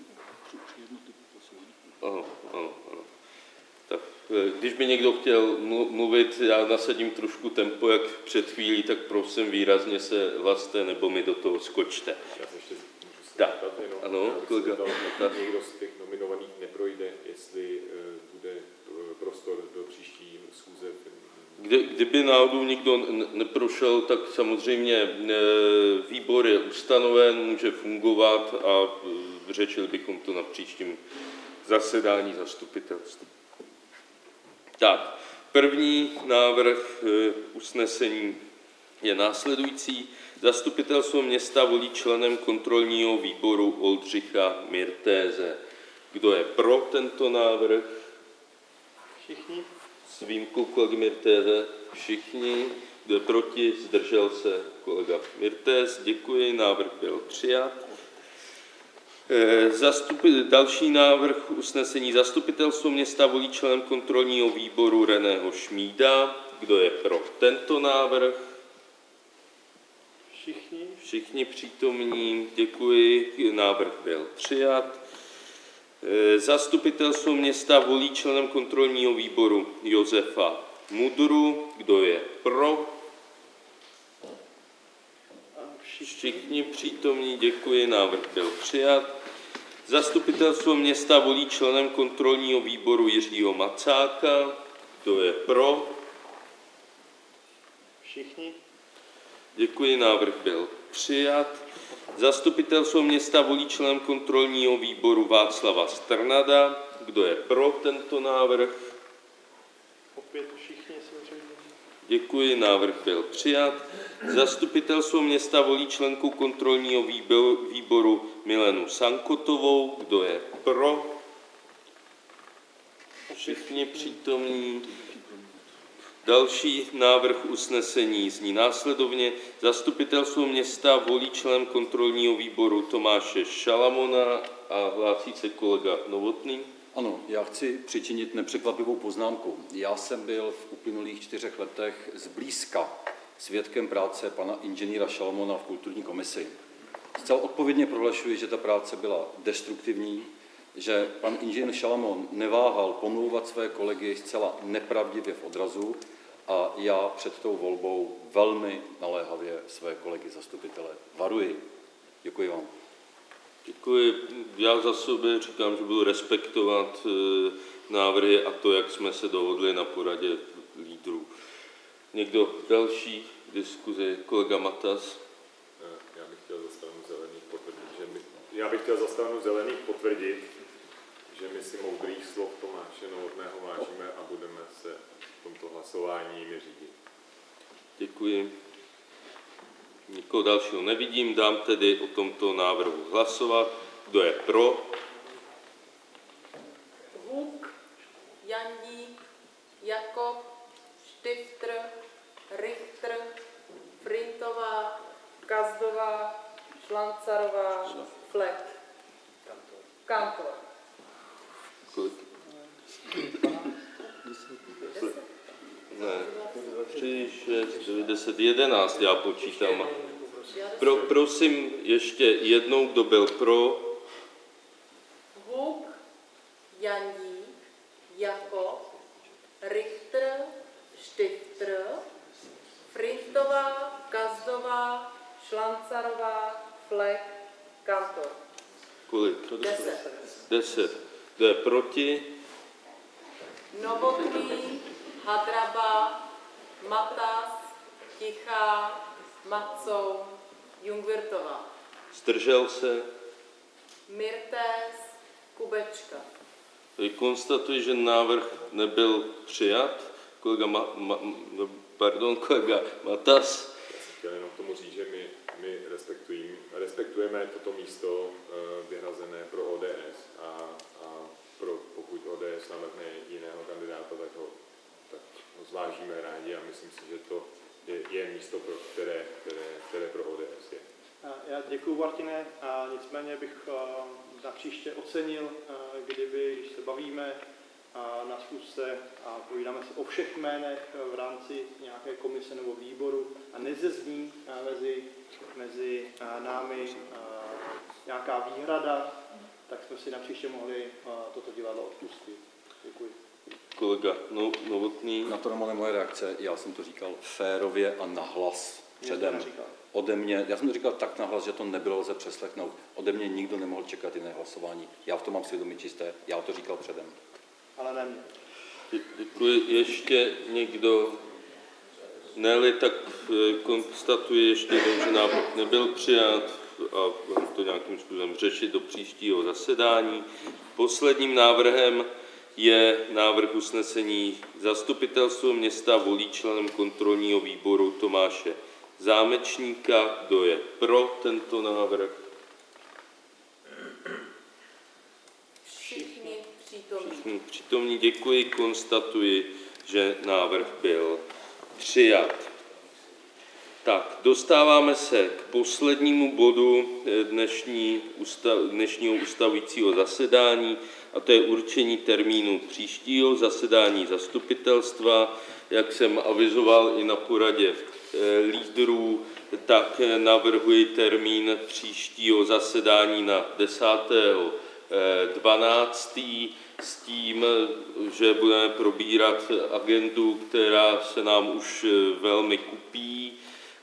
S1: Ano, ano, ano. Tak, když by někdo chtěl mluvit, já nasadím trošku tempo, jak před chvílí, tak prosím výrazně se hlaste, nebo mi do toho skočte.
S8: Já se ještě můžu se
S1: Tak,
S8: zeptat jenom.
S1: ano,
S8: Já bych se
S1: kolega.
S8: zeptal, pokud někdo z těch nominovaných neprojde, jestli eh, bude eh, prostor do příští schůze.
S1: Kdy, kdyby náhodou nikdo n- neprošel, tak samozřejmě e, výbor je ustanoven, může fungovat a e, řešili bychom to na příštím zasedání zastupitelstva. Tak, první návrh e, usnesení je následující. Zastupitelstvo města volí členem kontrolního výboru Oldřicha Mirtéze. Kdo je pro tento návrh?
S5: Všichni?
S1: S výjimkou kolegy Mirtéze všichni. Kdo je proti? Zdržel se kolega Mirtéz. Děkuji, návrh byl přijat. Zastupi, další návrh usnesení. Zastupitelstvo města volí členem kontrolního výboru Reného Šmída. Kdo je pro tento návrh?
S5: Všichni?
S1: Všichni přítomní. Děkuji, návrh byl přijat. Zastupitelstvo města volí členem kontrolního výboru Josefa Mudru. Kdo je pro? Všichni přítomní, děkuji, návrh byl přijat. Zastupitelstvo města volí členem kontrolního výboru Jiřího Macáka. Kdo je pro?
S5: Všichni?
S1: Děkuji, návrh byl přijat. Zastupitelstvo města volí členem kontrolního výboru Václava Strnada. Kdo je pro tento návrh?
S5: Opět všichni samozřejmě.
S1: Děkuji, návrh byl přijat. Zastupitelstvo města volí členku kontrolního výboru, výboru Milenu Sankotovou. Kdo je pro? Všichni přítomní. Další návrh usnesení zní následovně. Zastupitelstvo města volí členem kontrolního výboru Tomáše Šalamona a hlásí se kolega Novotný.
S6: Ano, já chci přičinit nepřekvapivou poznámku. Já jsem byl v uplynulých čtyřech letech zblízka svědkem práce pana inženýra Šalamona v kulturní komisi. Zcela odpovědně prohlašuji, že ta práce byla destruktivní, že pan inženýr Šalamon neváhal pomlouvat své kolegy zcela nepravdivě v odrazu a já před tou volbou velmi naléhavě své kolegy zastupitele varuji. Děkuji vám.
S1: Děkuji. Já za sebe říkám, že budu respektovat e, návrhy a to, jak jsme se dohodli na poradě lídrů. Někdo další diskuzi? Kolega Matas.
S8: Já bych chtěl za stranu zelených potvrdit, že my, já bych chtěl za stranu zelených potvrdit, že my si moudrých slov Tomáše Novotného vážíme a budeme se v tomto hlasování jimi řídit.
S1: Děkuji. Nikoho dalšího nevidím, dám tedy o tomto návrhu hlasovat. Kdo je pro?
S4: Huk, Jandík, Jakob, Štiftr, Richter, Frintová, Kazdová, Šlancarová, Flek. Kantor.
S1: Kolik? Ne, tři, šest, devět, deset, jedenáct já počítám. Pro, prosím ještě jednou, kdo byl pro.
S4: Huk, Jandík, Jakob, Richter, Štiftr, Frintová, Kazdová, Šlancarová, Flek, Kantor.
S1: Kolik?
S4: Deset.
S1: Deset. Kdo je proti?
S4: Novotný, Hadraba, Matas, Tichá, Macou, Jungwirtová.
S1: Zdržel se?
S4: Mirtés, Kubečka.
S1: Tady konstatuji, že návrh nebyl přijat. Kolega, Ma, Ma, pardon, kolega Matas.
S8: Já jsem chtěl jenom k tomu říct, že my, my respektujeme, respektujeme toto místo uh, vyhrazené pro O D S a, a pro, pokud O D S navrhne jiného kandidáta, tak ho, tak ho zvážíme rádi a myslím si, že to je, je místo, pro které, které, které pro O D S je.
S5: Já děkuji, Martine, a nicméně bych na příště ocenil, kdyby, když se bavíme schůzce a povídáme se o všech jménech v rámci nějaké komise nebo výboru a nezezní mezi, mezi námi nějaká výhrada, tak jsme si napříště mohli toto divadlo odpustit. Děkuji.
S1: Kolega no, Novotný.
S6: Na to normálně moje reakce, já jsem to říkal férově a nahlas předem. Ode mě, já jsem to říkal tak nahlas, že to nebylo lze přeslechnout. Ode mě nikdo nemohl čekat jiné hlasování. Já v tom mám svědomí čisté, já to říkal předem.
S5: Ale ne mě.
S1: Děkuji. Ještě někdo? Ne-li, tak konstatuji ještě jednou, že návrh nebyl přijat a budeme to nějakým způsobem řešit do příštího zasedání. Posledním návrhem je návrh usnesení Zastupitelstvo města volí členem kontrolního výboru Tomáše Zámečníka. Kdo je pro tento návrh?
S4: Všichni přítomní.
S1: Všichni přítomní, děkuji, konstatuji, že návrh byl přijat. Tak, dostáváme se k poslednímu bodu dnešní, ustav, dnešního ustavujícího zasedání, a to je určení termínu příštího zasedání zastupitelstva. Jak jsem avizoval i na poradě lídrů, tak navrhuji termín příštího zasedání na desátého dvanáctého s tím, že budeme probírat agendu, která se nám už velmi kupí,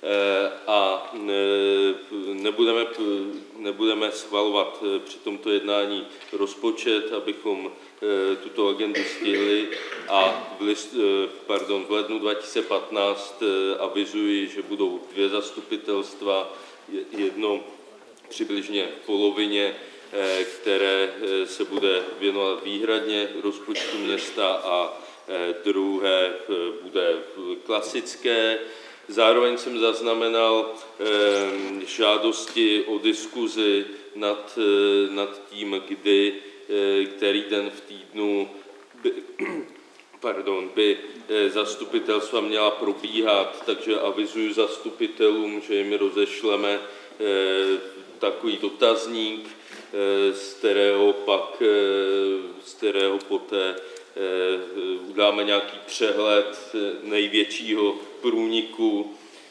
S1: a nebudeme, nebudeme schvalovat při tomto jednání rozpočet, abychom tuto agendu stihli, a v, list, pardon, v lednu dva tisíce patnáct avizuji, že budou dvě zastupitelstva, jedno přibližně v polovině, které se bude věnovat výhradně rozpočtu města, a druhé bude klasické. Zároveň jsem zaznamenal eh, žádosti o diskuzi nad, eh, nad tím, kdy, eh, který den v týdnu by, pardon, by eh, zastupitelstva měla probíhat, takže avizuju zastupitelům, že jim rozešleme eh, takový dotazník, eh, z kterého pak, eh, z kterého poté udáme nějaký přehled největšího průniku,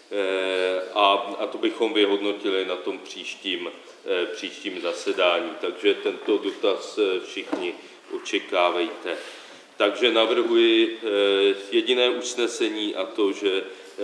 S1: a, a to bychom vyhodnotili na tom příštím, příštím zasedání. Takže tento dotaz všichni očekávejte. Takže navrhuji jediné usnesení, a to, že,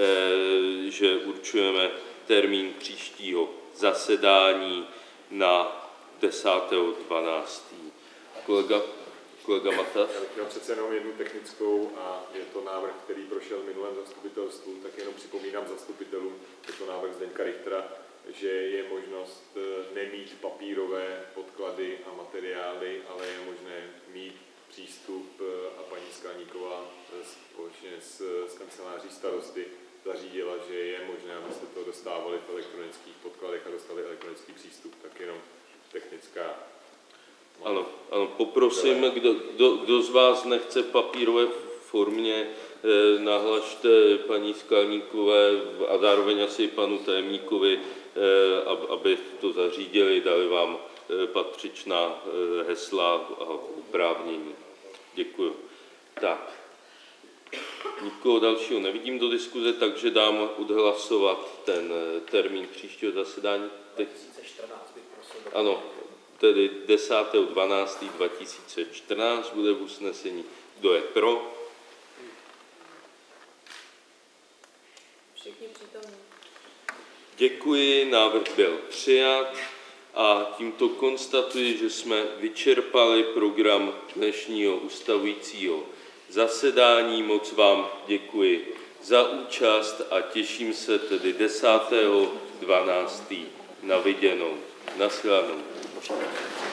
S1: že určujeme termín příštího zasedání na desátého dvanáctého Kolega Kolega Matas.
S8: Já bych měl přece jenom jednu technickou, a je to návrh, který prošel v minulém zastupitelstvu, tak jenom připomínám zastupitelům, je to návrh Zdeňka Richtera, že je možnost nemít papírové podklady a materiály, ale je možné mít přístup, a paní Skalníková společně s, s kanceláří starosty zařídila, že je možné, abyste to dostávali v elektronických podkladech a dostali elektronický přístup, tak jenom technická.
S1: Ano, ano, poprosím, kdo, kdo, kdo z vás nechce v papírové formě, eh, nahlašte paní Skalníkové a zároveň asi panu tajemníkovi, eh, aby to zařídili, dali vám eh, patřičná eh, hesla a oprávnění. Děkuji. Tak, nikoho dalšího nevidím do diskuze, takže dám odhlasovat ten eh, termín příštího zasedání.
S7: dva tisíce čtrnáct bych prosil.
S1: Ano. Tedy desátého dvanáctého dva tisíce čtrnáct bude v usnesení. Kdo je pro?
S4: Všichni přítomní.
S1: Děkuji, návrh byl přijat, a tímto konstatuji, že jsme vyčerpali program dnešního ustavujícího zasedání. Moc vám děkuji za účast a těším se tedy desátého dvanáctého na viděnou. Nashledanou.